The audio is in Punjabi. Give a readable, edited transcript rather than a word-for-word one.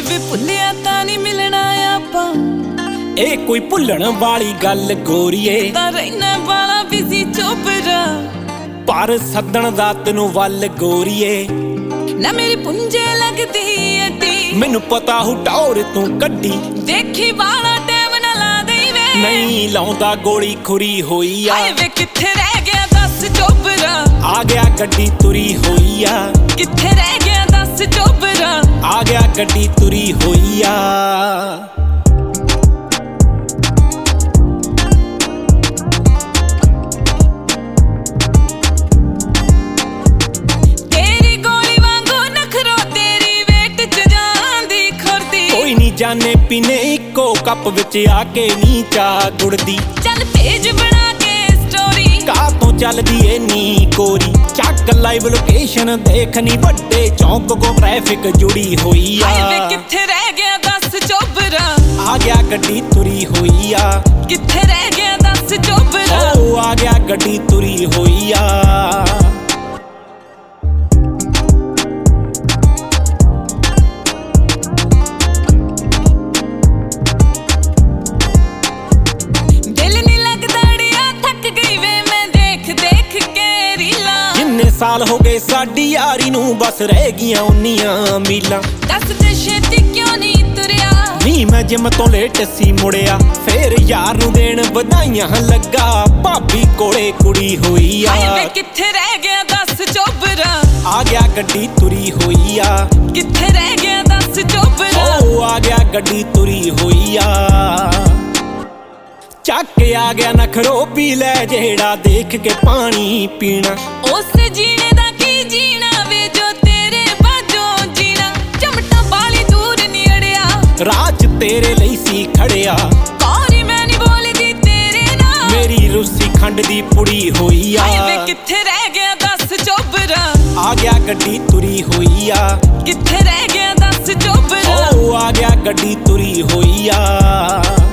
ਵੇ ਭੁੱਲਿਆ ਤਾਂ ਨਹੀਂ ਮਿਲਣਾ ਆਪਾਂ। ਇਹ ਕੋਈ ਭੁੱਲਣ ਵਾਲੀ ਗੱਲ ਗੋਰੀਏ, ਤਾਂ ਰਹਿਣਾ ਵਾਲਾ ਬਿਜ਼ੀ ਚੋਪਰਾ। ਪਰ ਸੱਦਣ ਦਾ ਤੈਨੂੰ ਵੱਲ ਗੋਰੀਏ, ਨਾ ਮੇਰੀ ਪੁੰਜੇ ਲੱਗਦੀ ਅੱਡੀ। ਮੈਨੂੰ ਪਤਾ ਹੂ ਟੌਰ ਤੂੰ ਕੱਢੀ, ਦੇਖੀ ਵਾਲਾ ਟਾਈਮ ਨਾ ਲਾ ਦੇਈ ਵੇ। ਨਹੀਂ ਲਾਉਂਦਾ ਗੋਲੀ ਖੁਰੀ ਹੋਈ ਆ। ਹਾਏ ਵੇ ਕਿੱਥੇ ਰਹਿ ਗਿਆ ਦੱਸ ਚੋਪਰਾ। ਆ ਗਿਆ ਗੱਡੀ ਤੁਰੀ ਹੋਈ ਆ। ਕਿੱਥੇ ਰਹਿ ਗਿਆ ਦੱਸ ਚੋਪਰਾ। ਆ ਗਿਆ ਗੱਡੀ ਤੁਰੀ ਹੋਈ ਆ। ਤੇਰੀ ਗੋਲੀ ਵਾਂਗੂ ਨਖਰੋ ਤੇਰੀ ਵੇਟ ਚ ਜਾਂਦੀ ਖੁਰਦੀ। ਕੋਈ ਨਹੀਂ ਜਾਣੇ ਪੀਨੇ ਇੱਕੋ ਕੱਪ ਵਿੱਚ ਆ ਕੇ ਨੀ ਚਾਹ ਗੁੜਦੀ। ਚੱਲ ਪੇਜ ਬਣਾ ਕੇ ਸਟੋਰੀ, ਕਾ ਤੋਂ ਚੱਲਦੀ ਏ ਨੀ ਕੋਰੀ। ਚੱਕ ਲਾਈਵ ਲੋਕੇਸ਼ਨ ਦੇਖਣੀ, ਵੱਡੇ ਚੌਂਕ ਕੋ ਟ੍ਰੈਫਿਕ ਜੁੜੀ ਹੋਈ ਆ। ਹਾਏ ਵੇ ਕਿੱਥੇ ਰਹਿ ਗਿਆ ਦੱਸ ਚੋਪਰਾ। ਆ ਗਿਆ ਗੱਡੀ ਤੁਰੀ ਹੋਈ ਆ। ਕਿੱਥੇ ਰਹਿ ਗਿਆ ਦੱਸ ਚੋਪਰਾ। ਓ ਆ ਗਿਆ ਗੱਡੀ ਤੁਰੀ ਹੋਈ ਆ। ਦਿਲ ਨੀ ਲੱਗਦਾ ਅੜਿਆ, ਥੱਕ ਗਈ ਵੇ ਮੈਂ ਦੇਖ ਦੇਖ ਕੇ ਰੀਲਾਂ। ਜਿੰਨੇ ਸਾਲ ਹੋ ਗਏ ਸਾਡੀ ਯਾਰੀ ਨੂੰ, ਬਸ ਰਹਿ ਗਈਆਂ ਉਨੀਆਂ ਮੀਲਾਂ। ਦੱਸ ਤੇ ਛੇਤੀ ਕਿਉਂ ਨਹੀਂ ਤੁਰਿਆ। ਨੀ ਮੈਂ ਜਿਮ ਤੋਂ ਲੇਟ ਸੀ ਮੁੜਿਆ, ਫੇਰ ਯਾਰ ਨੂੰ ਦੇਣ ਵਧਾਈਆਂ ਲੱਗਾ। ਭਾਬੀ ਕੋਲੇ ਕੁੜੀ ਹੋਈ ਆ। ਹਾਏ ਵੇ ਕਿੱਥੇ ਰਹਿ ਗਿਆ ਦੱਸ ਚੋਪਰਾ। ਆ ਗਿਆ ਗੱਡੀ ਤੁਰੀ ਹੋਈ ਆ। ਕਿੱਥੇ ਰਹਿ ਗਿਆ ਦੱਸ ਚੋਪਰਾ। ਓ ਆ ਗਿਆ ਗੱਡੀ ਤੁਰੀ ਹੋਈ ਆ। ਚੱਕ ਆ ਗਿਆ ਨਖਰੋ ਪੀ ਲੈ ਜਿਹੜਾ ਦੇਖ ਕੇ ਪਾਣੀ ਪੀਣਾ। ਉਸ ਜੀਣੇ ਦਾ ਕੀ ਜੀਣਾ ਵੇ ਜੋ ਤੇਰੇ ਬਾਝੋਂ ਜੀਣਾ। ਚਮਟਾ ਬਾਲੀ ਦੂਰ ਨੀ ਅੜਿਆ, ਰਾਜ ਤੇਰੇ ਲਈ ਸੀ ਖੜਿਆ। ਕੌਰੀ ਮੈਂ ਨੀ ਬੋਲਦੀ ਤੇਰੇ ਨਾਲ, ਮੇਰੀ ਰੁੱਸੀ ਖੰਡ ਦੀ ਪੁੜੀ ਹੋਈ ਆ। ਹਾਏ ਵੇ ਕਿੱਥੇ ਰਹਿ ਗਿਆ ਦੱਸ ਚੋਪਰਾ। ਆ ਗਿਆ ਗੱਡੀ ਤੁਰੀ ਹੋਈ ਆ। ਕਿੱਥੇ ਰਹਿ ਗਿਆ ਦੱਸ ਚੋਪਰਾ। ਓ ਆ ਗਿਆ ਗੱਡੀ ਤੁਰੀ ਹੋਈ ਆ।